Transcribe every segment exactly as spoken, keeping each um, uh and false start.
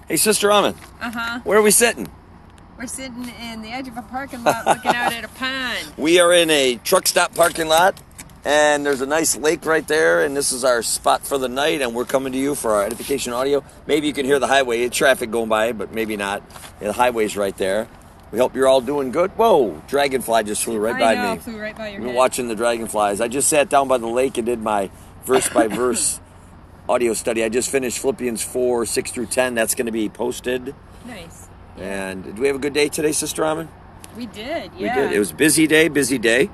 Hey, Sister Amin. Uh-huh. Where are we sitting? We're sitting in the edge of a parking lot looking out at a pond. We are in a truck stop parking lot, and there's a nice lake right there, and this is our spot for the night, and we're coming to you for our edification audio. Maybe you can hear the highway, traffic going by, but maybe not. Yeah, the highway's right there. We hope you're all doing good. Whoa, dragonfly just flew right I by know, me. flew right by your We're head. watching the dragonflies. I just sat down by the lake and did my verse-by-verse audio study. I just finished Philippians four, six through ten. That's going to be posted. Nice. And did we have a good day today, Sister Amin? We did, We yeah. did. It was a busy day, busy day.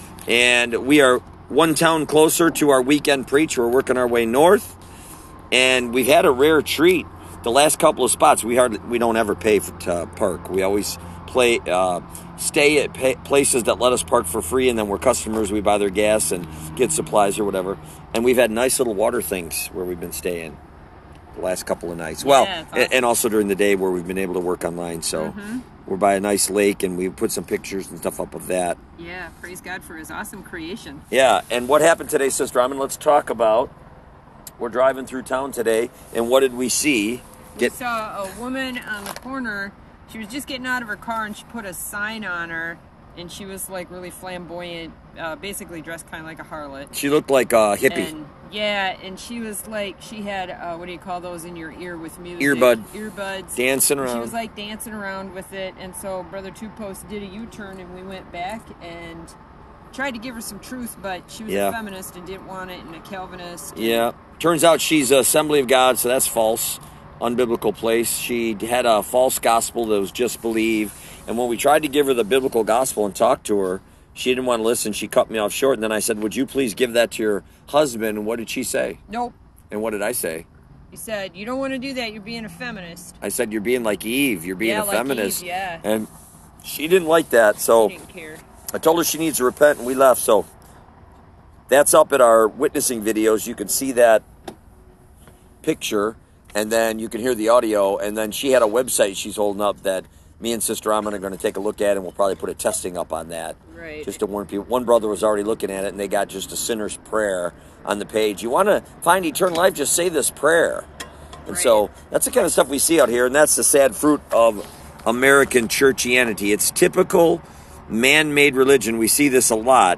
And we are one town closer to our weekend preach. We're working our way north. And we've had a rare treat. The last couple of spots, we hardly, we don't ever pay for to park. We always play, uh, stay at pay, places that let us park for free. And then we're customers. We buy their gas and get supplies or whatever. And we've had nice little water things where we've been staying the last couple of nights. Yeah, well, awesome. and also during the day where we've been able to work online. So Mm-hmm. we're by a nice lake, and we put some pictures and stuff up of that. Yeah, praise God for his awesome creation. Yeah, and what happened today, Sister Amin? Let's talk about. We're driving through town today, and what did we see? We saw a woman on the corner. She was just getting out of her car, and she put a sign on her, and she was like really flamboyant, uh, basically dressed kind of like a harlot. She looked like a hippie. And yeah, and she was like, she had, uh, what do you call those in your ear with music? Earbud. Earbuds. Dancing And around. She was like dancing around with it, and so Brother Two Post did a U-turn, and we went back and tried to give her some truth, but she was Yeah. a feminist and didn't want it, and a Calvinist. Yeah. Turns out she's Assembly of God, so that's false. Unbiblical place. She had a false gospel that was just believe. And when we tried to give her the biblical gospel and talk to her, she didn't want to listen. She cut me off short. And then I said, would you please give that to your husband? And what did she say? Nope. And what did I say? You said, you don't want to do that, you're being a feminist. I said, you're being like Eve. You're being Yeah, a like feminist. Eve, yeah. And she didn't like that. So She didn't care. I told her she needs to repent, and we left. So that's up at our witnessing videos. You can see that picture, and then you can hear the audio. And then she had a website she's holding up that me and Sister Amin are going to take a look at, and we'll probably put a testing up on that. Right. Just to warn people. One brother was already looking at it, and they got just a sinner's prayer on the page. You want to find eternal life, just say this prayer. And Right. so that's the kind of stuff we see out here, and that's the sad fruit of American churchianity. It's typical man-made religion. We see this a lot.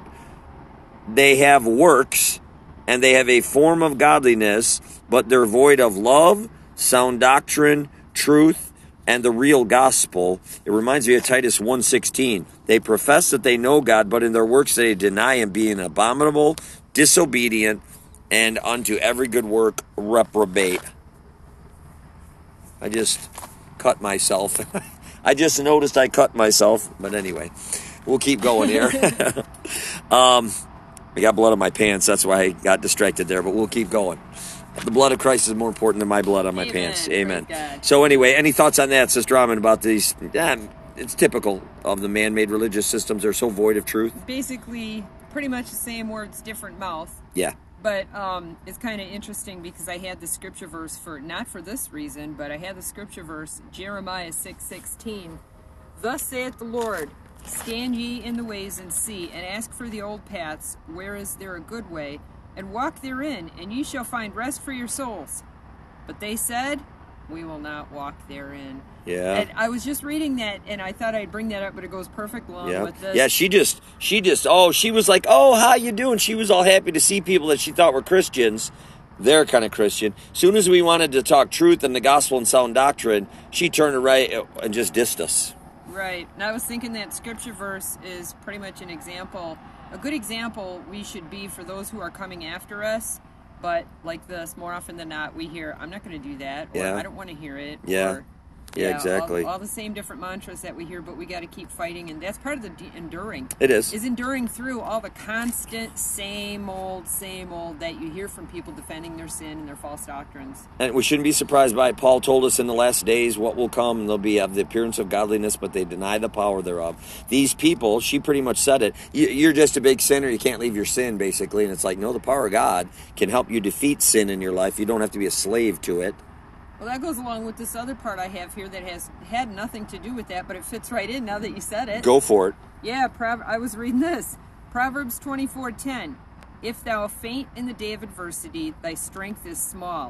They have works, and they have a form of godliness, but they're void of love, sound doctrine, truth, and the real gospel. It reminds me of Titus one sixteen. They profess that they know God, but in their works they deny him, being abominable, disobedient, and unto every good work reprobate. I just cut myself. I just noticed I cut myself. But anyway, we'll keep going here. um, I got blood on my pants. That's why I got distracted there. But we'll keep going. The blood of Christ is more important than my blood on my Amen. pants. Praise Amen. God. So anyway, any thoughts on that, Sister Amin, about these? Yeah, it's typical of the man-made religious systems. They're so void of truth. Basically, pretty much the same words, different mouth. Yeah. But um, it's kind of interesting because I had the scripture verse for, not for this reason, but I had the scripture verse, Jeremiah six sixteen. Thus saith the Lord, stand ye in the ways and see, and ask for the old paths, where is there a good way, and walk therein, and ye shall find rest for your souls. But they said, we will not walk therein. Yeah. And I was just reading that, and I thought I'd bring that up, but it goes perfect along Yeah. with this. Yeah, she just, she just, oh, she was like, oh, how you doing? She was all happy to see people that she thought were Christians. They're kind of Christian. Soon as we wanted to talk truth and the gospel and sound doctrine, she turned right and just dissed us. Right. And I was thinking that scripture verse is pretty much an example, a good example we should be for those who are coming after us. But like this, more often than not, we hear, I'm not going to do that, or Yeah. I don't want to hear it. Yeah. Or, Yeah, exactly. All, all the same different mantras that we hear, but we got to keep fighting, and that's part of the de- enduring. It is. Is enduring through all the constant same old, same old that you hear from people defending their sin and their false doctrines. And we shouldn't be surprised by it. Paul told us in the last days what will come, and they'll be of the appearance of godliness, but they deny the power thereof. These people, she pretty much said it, you- you're just a big sinner, you can't leave your sin, basically. And it's like, no, the power of God can help you defeat sin in your life. You don't have to be a slave to it. Well, that goes along with this other part I have here that has had nothing to do with that, but it fits right in now that you said it. Go for it. Yeah, Prov- I was reading this. Proverbs twenty-four ten. If thou faint in the day of adversity, thy strength is small.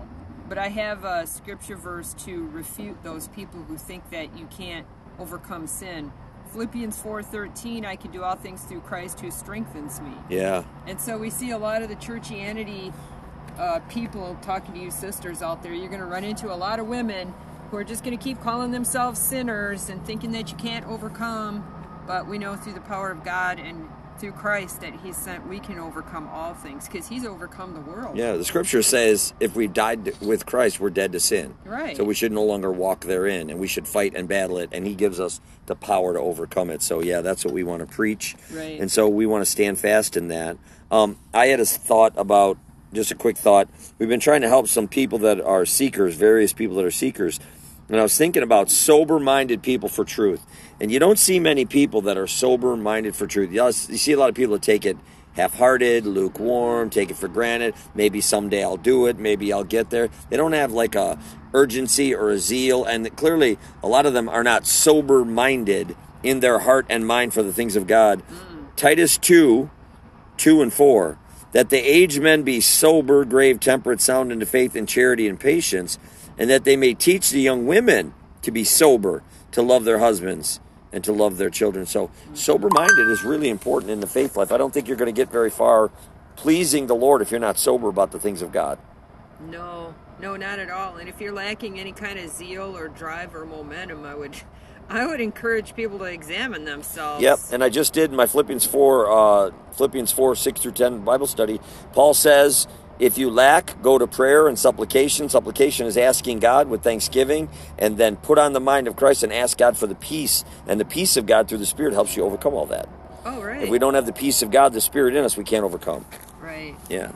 but I have a scripture verse to refute those people who think that you can't overcome sin. Philippians four thirteen, I can do all things through Christ who strengthens me. Yeah. And so we see a lot of the churchianity uh, people talking to you sisters out there. You're going to run into a lot of women who are just going to keep calling themselves sinners and thinking that you can't overcome. But we know through the power of God and through Christ that He sent, we can overcome all things because He's overcome the world. Yeah, the scripture says if we died with Christ, we're dead to sin. Right. So we should no longer walk therein, and we should fight and battle it, and He gives us the power to overcome it. So yeah, that's what we want to preach. Right. And so we want to stand fast in that. Um, I had a thought about, just a quick thought. We've been trying to help some people that are seekers, various people that are seekers. And I was thinking about sober-minded people for truth. And you don't see many people that are sober-minded for truth. You see a lot of people that take it half-hearted, lukewarm, take it for granted. Maybe someday I'll do it. Maybe I'll get there. They don't have like a urgency or a zeal. And clearly, a lot of them are not sober-minded in their heart and mind for the things of God. Mm. Titus two, two and four. That the aged men be sober, grave, temperate, sound into faith and charity and patience, and that they may teach the young women to be sober, to love their husbands, and to love their children. So sober-minded is really important in the faith life. I don't think you're going to get very far pleasing the Lord if you're not sober about the things of God. No, no, not at all. And if you're lacking any kind of zeal or drive or momentum, I would... I would encourage people to examine themselves. Yep, and I just did in my Philippians four, uh, Philippians four, six through ten Bible study. Paul says, if you lack, go to prayer and supplication. Supplication is asking God with thanksgiving, and then put on the mind of Christ and ask God for the peace. And the peace of God through the Spirit helps you overcome all that. Oh, right. If we don't have the peace of God, the Spirit in us, we can't overcome. Right. Yeah.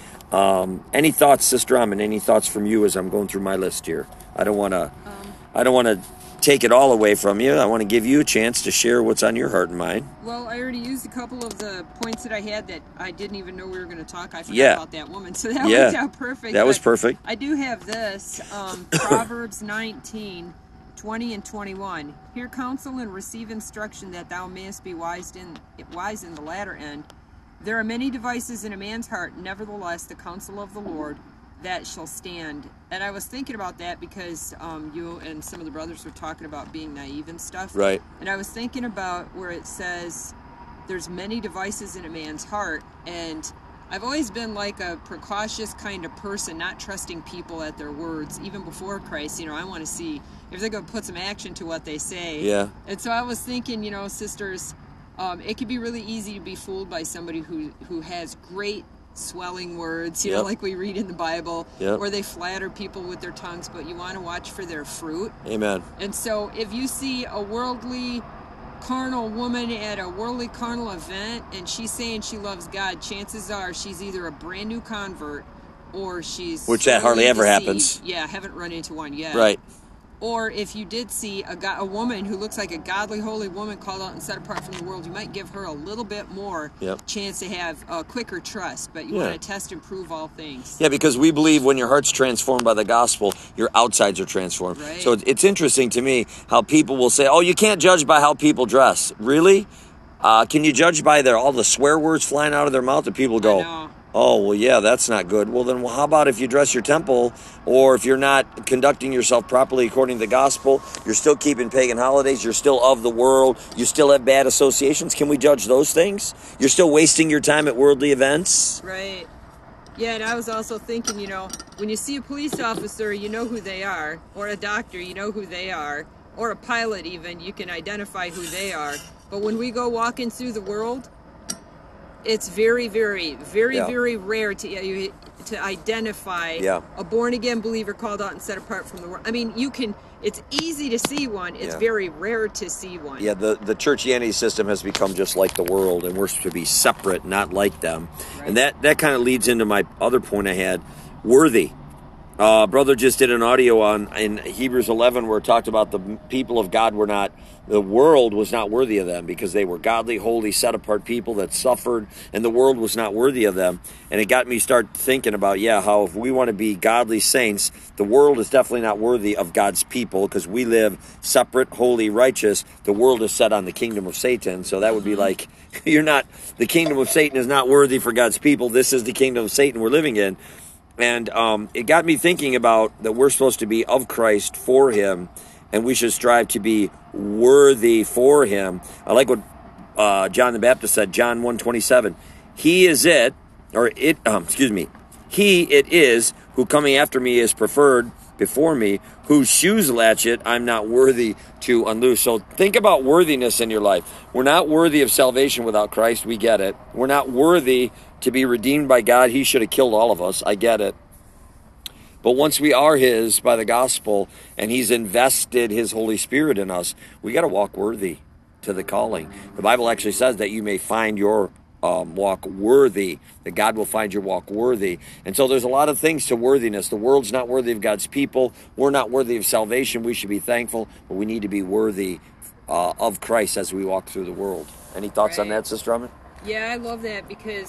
Um, any thoughts, Sister Amon? Any thoughts from you as I'm going through my list here? I don't want to. Um, I don't want to take it all away from you. I want to give you a chance to share what's on your heart and mind. Well, I already used a couple of the points that I had that I didn't even know we were going to talk. I forgot yeah. about that woman, so that yeah. worked out perfect. That was perfect. I do have this, um, Proverbs nineteen, twenty and twenty-one. Hear counsel and receive instruction that thou mayest be wise in, wise in the latter end. There are many devices in a man's heart, nevertheless the counsel of the Lord that shall stand. And I was thinking about that because um, you and some of the brothers were talking about being naive and stuff. Right. And I was thinking about where it says there's many devices in a man's heart. And I've always been like a precautious kind of person, not trusting people at their words. Even before Christ, you know, I want to see if they're going to put some action to what they say. Yeah. And so I was thinking, you know, sisters, um, it can be really easy to be fooled by somebody who, who has great swelling words, you yep. know, like we read in the Bible, yep. or they flatter people with their tongues, but you want to watch for their fruit. Amen. And so if you see a worldly, carnal woman at a worldly, carnal event, and she's saying she loves God, chances are she's either a brand new convert, or she's... Which that hardly ever deceived. happens. Yeah, I haven't run into one yet. Right. Or if you did see a, go- a woman who looks like a godly, holy woman called out and set apart from the world, you might give her a little bit more yep. chance to have a quicker trust. But you yeah. want to test and prove all things. Yeah, because we believe when your heart's transformed by the gospel, your outsides are transformed. Right. So it's interesting to me how people will say, oh, you can't judge by how people dress. Really? Uh, can you judge by their all the swear words flying out of their mouth? And people go, oh, well, yeah, that's not good. Well, then well, how about if you dress your temple, or if you're not conducting yourself properly according to the gospel, you're still keeping pagan holidays, you're still of the world, you still have bad associations. Can we judge those things? You're still wasting your time at worldly events? Right. Yeah, and I was also thinking, you know, when you see a police officer, you know who they are, or a doctor, you know who they are, or a pilot even, you can identify who they are. But when we go walking through the world, it's very, very, very, yeah. very rare to to identify yeah. a born-again believer called out and set apart from the world. I mean, you can, it's easy to see one. It's yeah. very rare to see one. Yeah, the, the churchianity system has become just like the world, and we're to be separate, not like them. Right. And that, that kind of leads into my other point I had, worthy. Uh, brother just did an audio on in Hebrews eleven where it talked about the people of God were not, the world was not worthy of them because they were godly, holy, set apart people that suffered, and the world was not worthy of them. And it got me start thinking about, yeah, how if we want to be godly saints, the world is definitely not worthy of God's people because we live separate, holy, righteous. The world is set on the kingdom of Satan. So that would be like, you're not, the kingdom of Satan is not worthy for God's people. This is the kingdom of Satan we're living in. And um, it got me thinking about that we're supposed to be of Christ for him, and we should strive to be worthy for him. I like what uh, John the Baptist said, John one twenty-seven. He is it, or it, um, excuse me, he it is who coming after me is preferred before me, whose shoes latchet I'm not worthy to unloose. So think about worthiness in your life. We're not worthy of salvation without Christ. We get it. We're not worthy to be redeemed by God. He should have killed all of us. I get it. But once we are his by the gospel and he's invested his Holy Spirit in us, we got to walk worthy to the calling. The Bible actually says that you may find your um, walk worthy, that God will find your walk worthy. And so there's a lot of things to worthiness. The world's not worthy of God's people. We're not worthy of salvation. We should be thankful, but we need to be worthy uh, of Christ as we walk through the world. Any thoughts Right. on that, Sister Drummond? Yeah, I love that because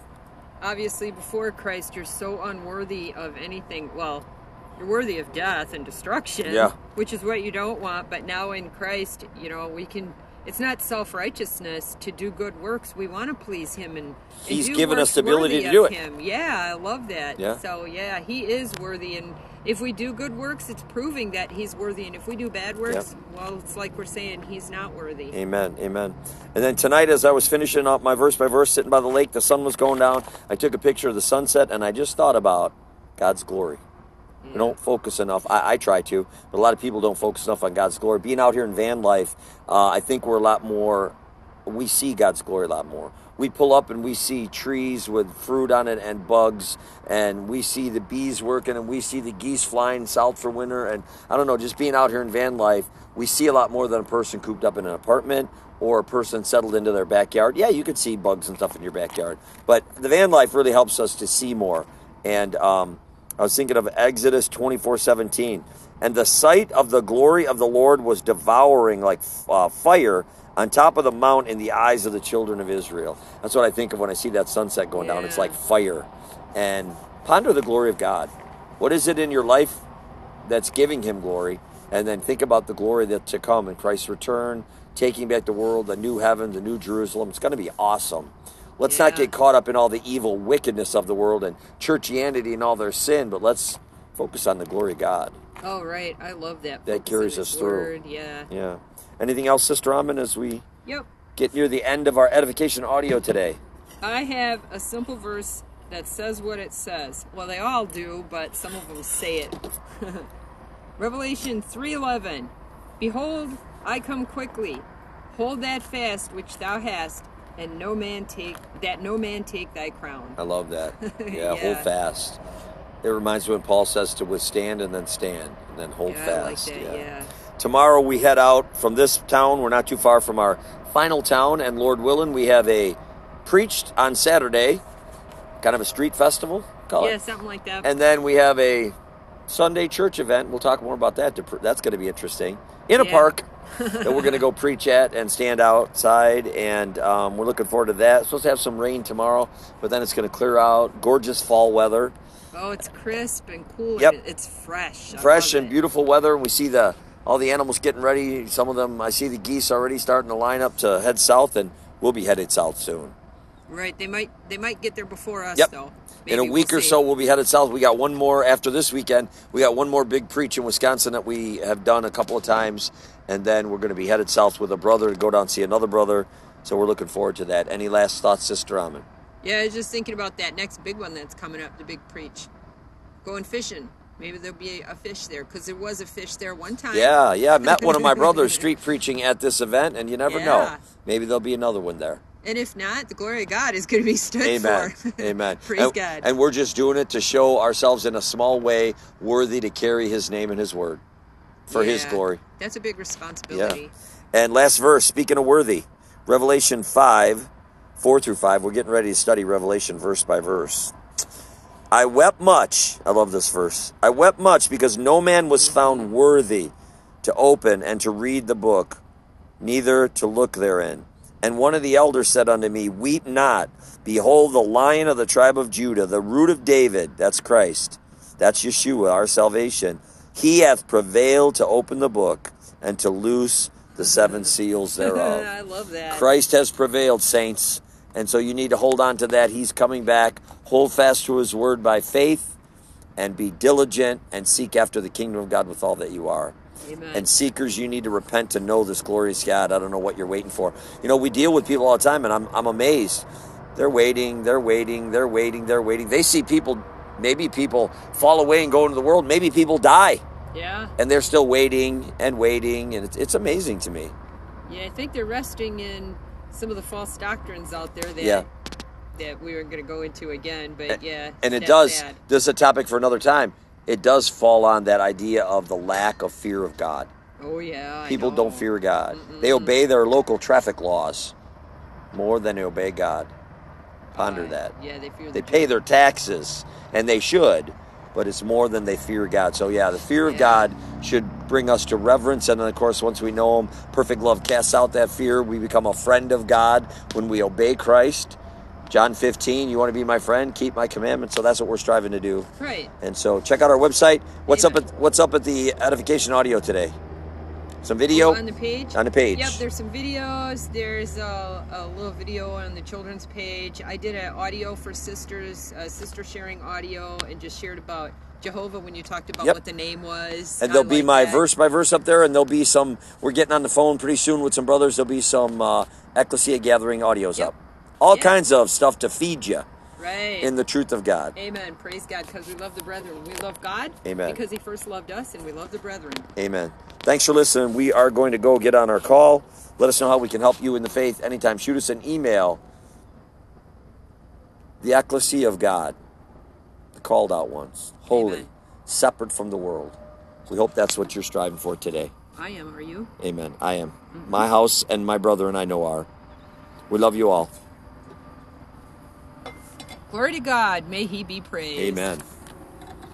obviously before Christ you're so unworthy of anything. Well, you're worthy of death and destruction, Yeah. which is what you don't want. But now in Christ, you know, we can, it's not self-righteousness to do good works. We want to please him and, and He's do given works us the ability worthy to do of it. him. Yeah, I love that. Yeah. So yeah, he is worthy, and if we do good works, it's proving that he's worthy. And if we do bad works, well, it's like we're saying he's not worthy. Amen, amen. And then tonight, as I was finishing up my verse by verse, sitting by the lake, the sun was going down. I took a picture of the sunset, and I just thought about God's glory. Yeah. We don't focus enough. I, I try to, but a lot of people don't focus enough on God's glory. Being out here in van life, uh, I think we're a lot more, we see God's glory a lot more. We pull up and we see trees with fruit on it and bugs, and we see the bees working, and we see the geese flying south for winter. And I don't know, just being out here in van life, we see a lot more than a person cooped up in an apartment or a person settled into their backyard. Yeah, you could see bugs and stuff in your backyard, but the van life really helps us to see more. And um, I was thinking of Exodus twenty-four seventeen. And the sight of the glory of the Lord was devouring like uh, fire on top of the mount in the eyes of the children of Israel. That's what I think of when I see that sunset going down. Yeah. It's like fire. And ponder the glory of God. What is it in your life that's giving him glory? And then think about the glory that's to come in Christ's return, taking back the world, the new heaven, the new Jerusalem. It's going to be awesome. Let's not Yeah. get caught up in all the evil wickedness of the world and churchianity and all their sin, but let's focus on the glory of God. Oh, right. I love that. That Focus on carries his us through. word. Yeah. Yeah. Anything else, Sister Amon, as we Yep. get near the end of our edification audio today? I have a simple verse that says what it says. Well, they all do, but some of them say it. Revelation three eleven. Behold, I come quickly. Hold that fast which thou hast, and no man take that no man take thy crown. I love that. Yeah, Yeah. hold fast. It reminds me when Paul says to withstand and then stand, and then hold Yeah, fast. I like that. Yeah. Tomorrow we head out from this town. We're not too far from our final town, and Lord willing, we have a preached on Saturday, kind of a street festival, call Yeah, it. something like that. And then we have a Sunday church event. We'll talk more about that. That's going to be interesting. In a Yeah. park that we're going to go preach at and stand outside, and um, we're looking forward to that. It's supposed to have some rain tomorrow, but then it's going to clear out. Gorgeous fall weather. Oh, it's crisp and cool. Yep. And it's fresh. I Fresh love and it. beautiful weather. We see the all the animals getting ready. Some of them, I see the geese already starting to line up to head south, and we'll be headed south soon. Right. They might they might get there before us Yep. though. In a Maybe, week we'll or see. so, we'll be headed south. We got one more after this weekend. We got one more big preach in Wisconsin that we have done a couple of times, and then we're going to be headed south with a brother to go down and see another brother. So we're looking forward to that. Any last thoughts, Sister Amon? Yeah, I was just thinking about that next big one that's coming up, the big preach. Going fishing. Maybe there'll be a fish there, because there was a fish there one time. Yeah, yeah. I met one of my brothers street preaching at this event, and you never know. Yeah. Maybe there'll be another one there. And if not, the glory of God is going to be stood Amen. for. Amen. Praise and, God. And we're just doing it to show ourselves in a small way worthy to carry his name and his word for his Yeah, glory. That's a big responsibility. And last verse, speaking of worthy, Revelation five, four through five. We're getting ready to study Revelation verse by verse. I wept much. I love this verse. I wept much because no man was found worthy to open and to read the book, neither to look therein. And one of the elders said unto me, Weep not. Behold, the Lion of the tribe of Judah, the root of David, that's Christ, that's Yeshua, our salvation. He hath prevailed to open the book and to loose the seven seals thereof. I love that. Christ has prevailed, saints. And so you need to hold on to that. He's coming back. Hold fast to his word by faith. and be diligent and seek after the kingdom of God with all that you are. Amen. And seekers, you need to repent to know this glorious God. I don't know what you're waiting for. You know, we deal with people all the time, and I'm I'm amazed. They're waiting, they're waiting, they're waiting, they're waiting. They see people, maybe people fall away and go into the world. Maybe people die. Yeah. And they're still waiting and waiting, and it's, it's amazing to me. Yeah, I think they're resting in some of the false doctrines out there that Yeah. that we were going to go into again. But yeah, And it that's does, bad. this is a topic for another time. It does fall on that idea of the lack of fear of God. Oh yeah, I People know. don't fear God. Mm-mm. They obey their local traffic laws more than they obey God. Ponder Uh, that. Yeah, they fear. They the pay judge. their taxes, and they should, but it's more than they fear God. So yeah, the fear of Yeah. God should bring us to reverence, and then of course once we know Him, perfect love casts out that fear. We become a friend of God when we obey Christ. John fifteen, you want to be my friend, keep my commandments. So that's what we're striving to do. Right. And so check out our website. What's Amen. up at what's up at the Edification Audio today? Some video Oh, on the page. on the page. Yep, there's some videos. There's a, a little video on the children's page. I did an audio for sisters, uh, sister sharing audio, and just shared about Jehovah when you talked about Yep. what the name was. And I there'll be like my that. verse by verse up there, and there'll be some. We're getting on the phone pretty soon with some brothers. There'll be some uh, Ecclesia Gathering audios Yep. up. All Yeah. kinds of stuff to feed you Right. in the truth of God. Amen. Praise God, because we love the brethren. We love God. Amen. Because He first loved us, and we love the brethren. Amen. Thanks for listening. We are going to go get on our call. Let us know how we can help you in the faith anytime. Shoot us an email. The Ecclesia of God, the called out ones, holy, Amen. separate from the world. We hope that's what you're striving for today. I am. Are you? Amen. I am. My house and my brother and I know are. We love you all. Glory to God. May He be praised. Amen.